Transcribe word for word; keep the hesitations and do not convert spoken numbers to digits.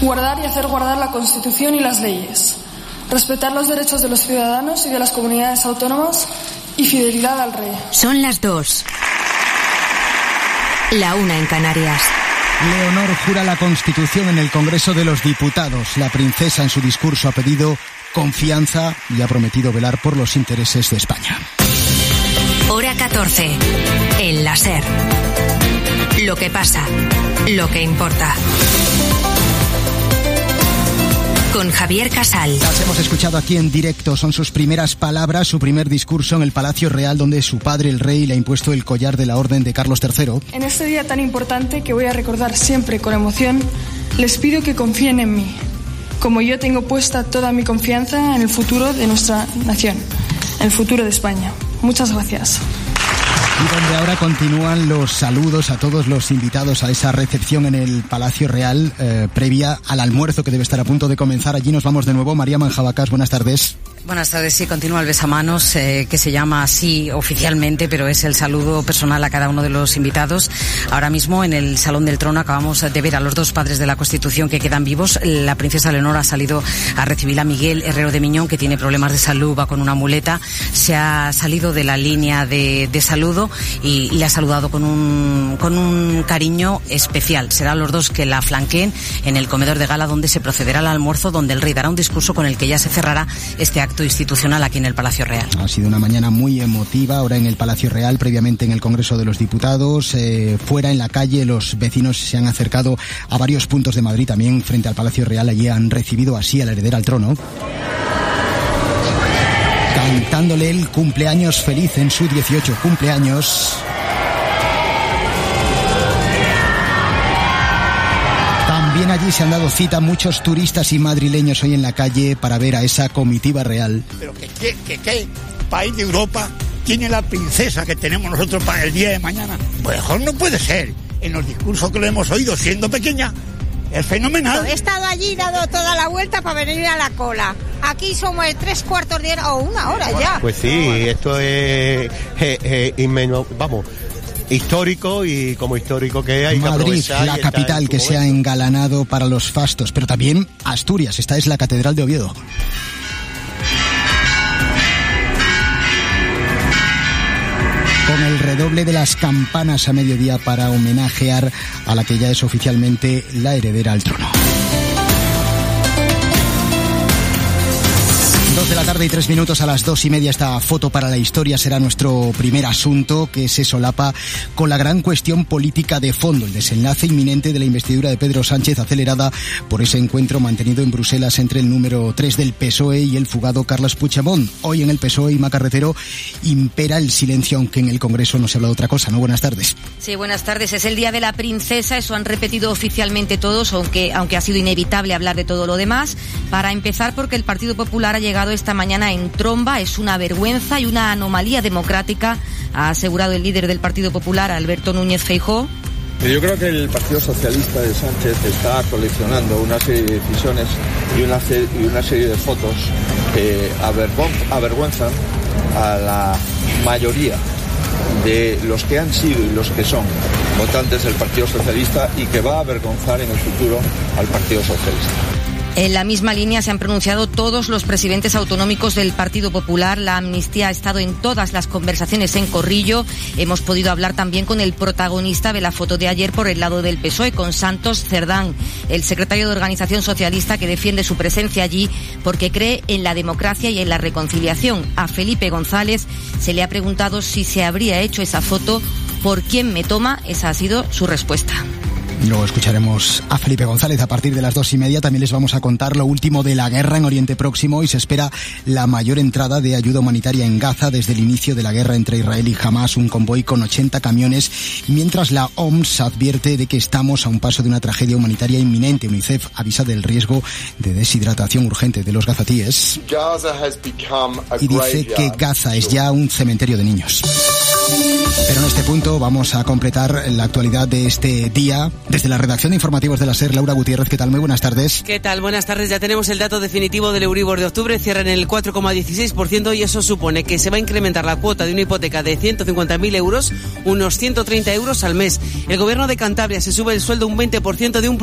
guardar y hacer guardar la Constitución y las leyes, respetar los derechos de los ciudadanos y de las comunidades autónomas y fidelidad al rey. Son las dos. La una en Canarias. Leonor jura la Constitución en el Congreso de los Diputados. La princesa en su discurso ha pedido confianza y ha prometido velar por los intereses de España. Hora catorce. En la SER. Lo que pasa, lo que importa. Con Javier Casal. Las hemos escuchado aquí en directo. Son sus primeras palabras, su primer discurso en el Palacio Real, donde su padre, el rey, le ha impuesto el collar de la Orden de Carlos tercero. En este día tan importante que voy a recordar siempre con emoción, les pido que confíen en mí, como yo tengo puesta toda mi confianza en el futuro de nuestra nación, en el futuro de España. Muchas gracias. Y donde ahora continúan los saludos a todos los invitados a esa recepción en el Palacio Real, eh, previa al almuerzo que debe estar a punto de comenzar. Allí nos vamos de nuevo. María Manjabacas, buenas tardes. Buenas tardes, sí, continúa el besamanos, eh, que se llama así oficialmente, pero es el saludo personal a cada uno de los invitados. Ahora mismo en el Salón del Trono acabamos de ver a los dos padres de la Constitución que quedan vivos. La princesa Leonor ha salido a recibir a Miguel Herrero de Miñón, que tiene problemas de salud, va con una muleta. Se ha salido de la línea de, de saludo y le ha saludado con un, con un cariño especial. Serán los dos que la flanqueen en el comedor de gala, donde se procederá al almuerzo, donde el rey dará un discurso con el que ya se cerrará este acto institucional aquí en el Palacio Real. Ha sido una mañana muy emotiva, ahora en el Palacio Real, previamente en el Congreso de los Diputados, eh, fuera en la calle los vecinos se han acercado a varios puntos de Madrid, también frente al Palacio Real. Allí han recibido así a la heredera al trono, cantándole el cumpleaños feliz en su dieciocho cumpleaños. También allí se han dado cita muchos turistas y madrileños hoy en la calle para ver a esa comitiva real. Pero que qué que, que país de Europa tiene la princesa que tenemos nosotros para el día de mañana. Pues mejor no puede ser. En los discursos que lo hemos oído siendo pequeña, es fenomenal. He estado allí dado toda la vuelta para venir a la cola. Aquí somos el tres cuartos de hora o una hora ya. Pues sí, esto es, es, es inmenso, vamos, histórico, y como histórico que hay que Madrid, la capital que se ha engalanado para los fastos, pero también Asturias. Esta es la Catedral de Oviedo. Con el redoble de las campanas a mediodía para homenajear a la que ya es oficialmente la heredera al trono. Dos de la tarde y tres minutos, a las dos y media. Esta foto para la historia será nuestro primer asunto, que se solapa con la gran cuestión política de fondo, el desenlace inminente de la investidura de Pedro Sánchez, acelerada por ese encuentro mantenido en Bruselas entre el número tres del P S O E y el fugado Carles Puigdemont. Hoy en el P S O E, Ima Carretero, impera el silencio, aunque en el Congreso no se habla de otra cosa, ¿no? Buenas tardes. Sí, buenas tardes. Es el día de la princesa, eso han repetido oficialmente todos, aunque, aunque ha sido inevitable hablar de todo lo demás. Para empezar, porque el Partido Popular ha llegado esta mañana en tromba, es una vergüenza y una anomalía democrática, ha asegurado el líder del Partido Popular, Alberto Núñez Feijóo. Yo creo que el Partido Socialista de Sánchez está coleccionando una serie de decisiones y una, y una serie de fotos que avergüenzan a la mayoría de los que han sido y los que son votantes del Partido Socialista, y que va a avergonzar en el futuro al Partido Socialista. En la misma línea se han pronunciado todos los presidentes autonómicos del Partido Popular. La amnistía ha estado en todas las conversaciones en corrillo. Hemos podido hablar también con el protagonista de la foto de ayer por el lado del P S O E, con Santos Cerdán, el secretario de Organización Socialista, que defiende su presencia allí porque cree en la democracia y en la reconciliación. A Felipe González se le ha preguntado si se habría hecho esa foto por quién me toma. Esa ha sido su respuesta. Luego escucharemos a Felipe González a partir de las dos y media. También les vamos a contar lo último de la guerra en Oriente Próximo, y se espera la mayor entrada de ayuda humanitaria en Gaza desde el inicio de la guerra entre Israel y Hamás, un convoy con ochenta camiones, mientras la O M S advierte de que estamos a un paso de una tragedia humanitaria inminente. UNICEF avisa del riesgo de deshidratación urgente de los gazatíes y dice que Gaza es ya un cementerio de niños. Pero en este punto vamos a completar la actualidad de este día. Desde la redacción de informativos de la SER, Laura Gutiérrez, ¿qué tal? Muy buenas tardes. ¿Qué tal? Buenas tardes. Ya tenemos el dato definitivo del Euribor de octubre. Cierra en el cuatro coma dieciséis por ciento, y eso supone que se va a incrementar la cuota de una hipoteca de ciento cincuenta mil euros, unos ciento treinta euros al mes. El Gobierno de Cantabria se sube el sueldo un veinte por ciento de un